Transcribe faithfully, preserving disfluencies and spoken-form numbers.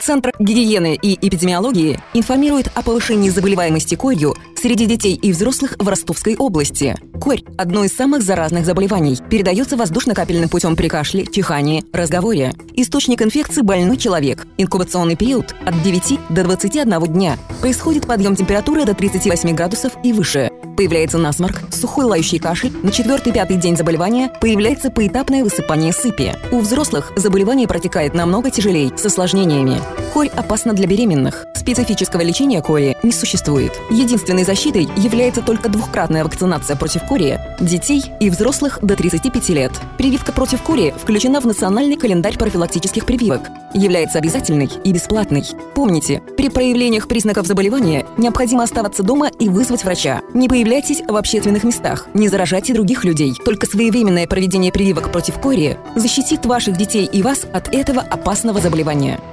Центр гигиены и эпидемиологии информирует о повышении заболеваемости корью среди детей и взрослых в Ростовской области. Корь – одно из самых заразных заболеваний. Передается воздушно-капельным путем при кашле, чихании, разговоре. Источник инфекции – больной человек. Инкубационный период – от девяти до двадцати одного дня. Происходит подъем температуры до тридцати восьми градусов и выше. Появляется насморк, сухой лающий кашель. На четвертый-пятый день заболевания появляется поэтапное высыпание сыпи. У взрослых заболевание протекает намного тяжелее, с осложнениями. Корь опасна для беременных. Специфического лечения кори не существует. Единственной защитой является только двухкратная вакцинация против кори детей и взрослых до тридцати пяти лет. Прививка против кори включена в национальный календарь профилактических прививок. Является обязательной и бесплатной. Помните, при проявлениях признаков заболевания необходимо оставаться дома и вызвать врача. Не появляйтесь в общественных местах, не заражайте других людей. Только своевременное проведение прививок против кори защитит ваших детей и вас от этого опасного заболевания.